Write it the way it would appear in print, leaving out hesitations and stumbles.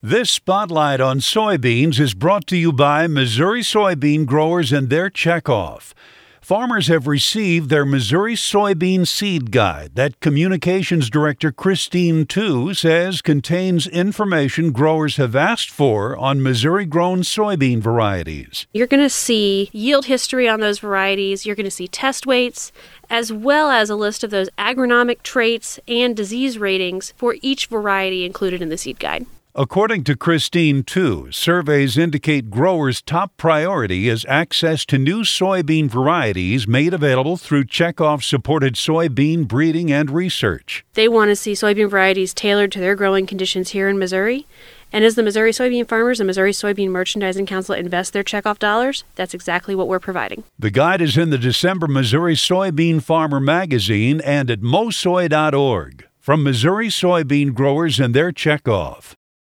This spotlight on soybeans is brought to you by Missouri soybean growers and their checkoff. Farmers have received their Missouri Soybean Seed Guide that Communications Director Christine Tu says contains information growers have asked for on Missouri-grown soybean varieties. You're going to see yield history on those varieties. You're going to see test weights, as well as a list of those agronomic traits and disease ratings for each variety included in the seed guide. According to Christine Tu, surveys indicate growers' top priority is access to new soybean varieties made available through checkoff-supported soybean breeding and research. They want to see soybean varieties tailored to their growing conditions here in Missouri. And as the Missouri soybean farmers and Missouri Soybean Merchandising Council invest their checkoff dollars, that's exactly what we're providing. The guide is in the December Missouri Soybean Farmer magazine and at mosoy.org. From Missouri soybean growers and their checkoff.